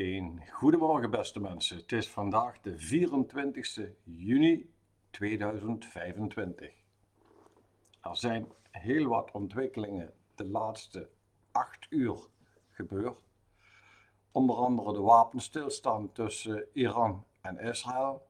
Goedemorgen beste mensen, het is vandaag de 24 juni 2025. Er zijn heel wat ontwikkelingen de laatste 8 uur gebeurd. Onder andere de wapenstilstand tussen Iran en Israël.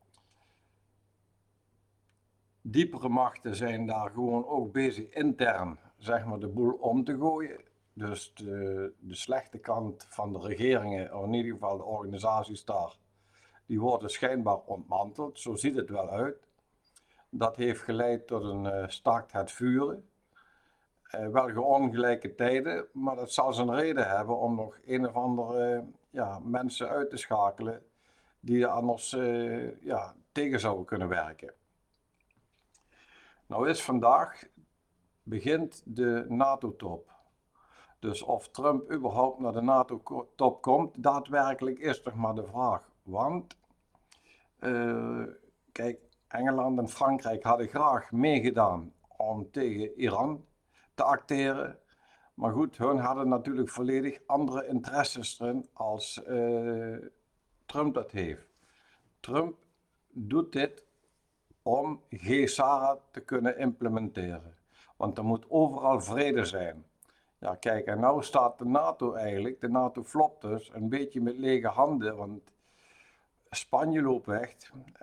Diepere machten zijn daar gewoon ook bezig intern, zeg maar, de boel om te gooien. Dus de slechte kant van de regeringen, of in ieder geval de organisaties daar, die worden schijnbaar ontmanteld. Zo ziet het wel uit. Dat heeft geleid tot een staakt het vuren. Wel geongelijke tijden, maar dat zal zijn reden hebben om nog een of andere mensen uit te schakelen die er anders tegen zouden kunnen werken. Nou is vandaag begint de NATO-top. Dus of Trump überhaupt naar de NATO-top komt, daadwerkelijk is toch maar de vraag. Want, kijk, Engeland en Frankrijk hadden graag meegedaan om tegen Iran te acteren. Maar goed, hun hadden natuurlijk volledig andere interesses erin als Trump dat heeft. Trump doet dit om GSARA te kunnen implementeren. Want er moet overal vrede zijn. Ja, kijk, en nou staat de NATO eigenlijk, de NATO flopt dus, een beetje met lege handen, want Spanje loopt weg,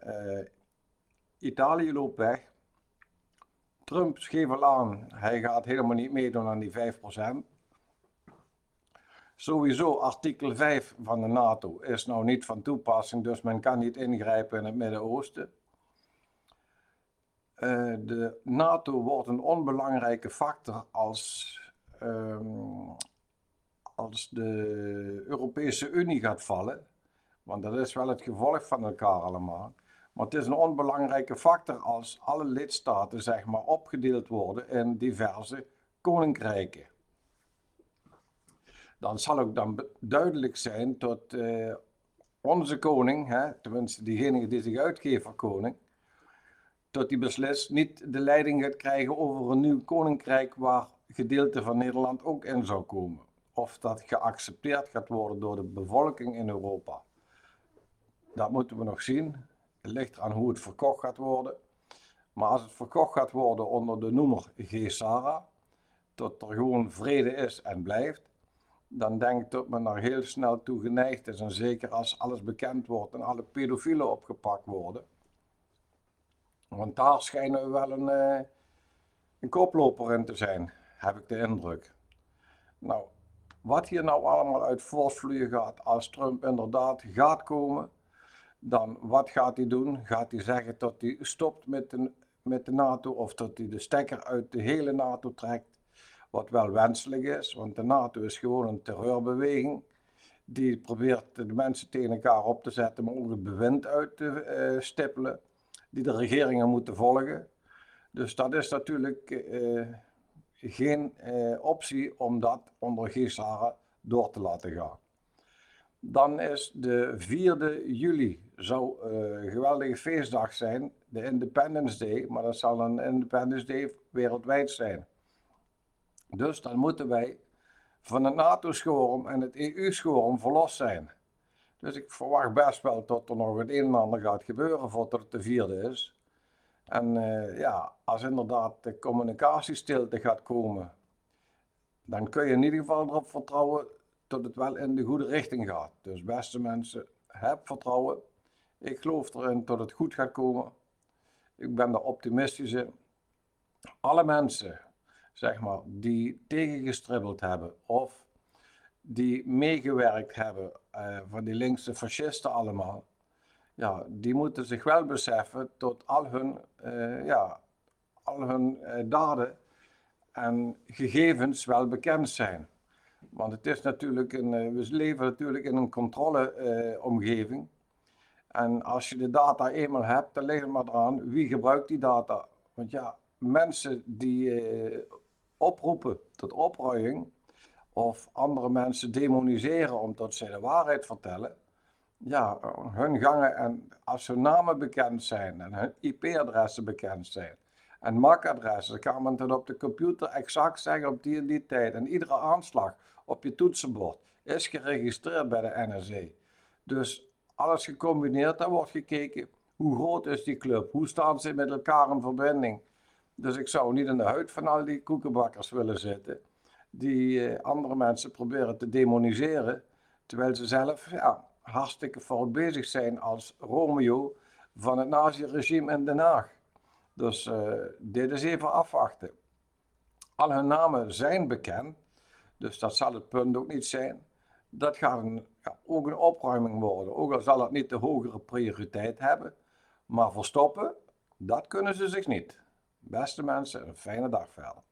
Italië loopt weg. Trump geeft al aan, hij gaat helemaal niet meedoen aan die 5%. Sowieso, artikel 5 van de NATO is nou niet van toepassing, dus men kan niet ingrijpen in het Midden-Oosten. De NATO wordt een onbelangrijke factor als de Europese Unie gaat vallen, want dat is wel het gevolg van elkaar allemaal. Maar het is een onbelangrijke factor als alle lidstaten, zeg maar, opgedeeld worden in diverse koninkrijken. Dan zal ook dan duidelijk zijn dat onze koning, tenminste diegene die zich uitgeeft voor koning, dat die beslist niet de leiding gaat krijgen over een nieuw koninkrijk waar gedeelte van Nederland ook in zou komen. Of dat geaccepteerd gaat worden door de bevolking in Europa. Dat moeten we nog zien. Het ligt aan hoe het verkocht gaat worden. Maar als het verkocht gaat worden onder de noemer GSARA, tot er gewoon vrede is en blijft, dan denk ik dat men daar heel snel toe geneigd is. En zeker als alles bekend wordt en alle pedofielen opgepakt worden. Want daar schijnen we wel een koploper in te zijn, heb ik de indruk. Nou, wat hier nou allemaal uit voortvloeien gaat, als Trump inderdaad gaat komen, dan wat gaat hij doen? Gaat hij zeggen dat hij stopt met de NATO of dat hij de stekker uit de hele NATO trekt? Wat wel wenselijk is, want de NATO is gewoon een terreurbeweging die probeert de mensen tegen elkaar op te zetten, maar ook het bewind uit te stippelen, die de regeringen moeten volgen. Dus dat is natuurlijk geen optie om dat onder GSARA door te laten gaan. Dan is de 4e juli, zou een geweldige feestdag zijn, de Independence Day, maar dat zal een Independence Day wereldwijd zijn. Dus dan moeten wij van het NATO-schorm en het EU-schorm verlost zijn. Dus ik verwacht best wel dat er nog het een en ander gaat gebeuren voordat het de 4e is. En als inderdaad de communicatiestilte gaat komen, dan kun je in ieder geval erop vertrouwen dat het wel in de goede richting gaat. Dus beste mensen, heb vertrouwen. Ik geloof erin dat het goed gaat komen. Ik ben er optimistisch in. Alle mensen, zeg maar, die tegengestribbeld hebben of die meegewerkt hebben van die linkse fascisten allemaal, ja, die moeten zich wel beseffen dat al hun daden en gegevens wel bekend zijn. Want het is natuurlijk we leven natuurlijk in een controleomgeving. En als je de data eenmaal hebt, dan ligt het maar eraan wie gebruikt die data. Want ja, mensen die oproepen tot opruiing of andere mensen demoniseren omdat zij de waarheid vertellen, ja, hun gangen en als hun namen bekend zijn en hun IP-adressen bekend zijn en MAC-adressen, dan kan men dat op de computer exact zeggen op die en die tijd. En iedere aanslag op je toetsenbord is geregistreerd bij de NSE. Dus alles gecombineerd, daar wordt gekeken hoe groot is die club, hoe staan ze met elkaar in verbinding. Dus ik zou niet in de huid van al die koekenbakkers willen zitten, die andere mensen proberen te demoniseren, terwijl ze zelf hartstikke fout bezig zijn als Romeo van het nazi-regime in Den Haag. Dus dit is even afwachten. Al hun namen zijn bekend, dus dat zal het punt ook niet zijn. Dat gaat ook een opruiming worden, ook al zal het niet de hogere prioriteit hebben. Maar verstoppen, dat kunnen ze zich niet. Beste mensen, een fijne dag verder.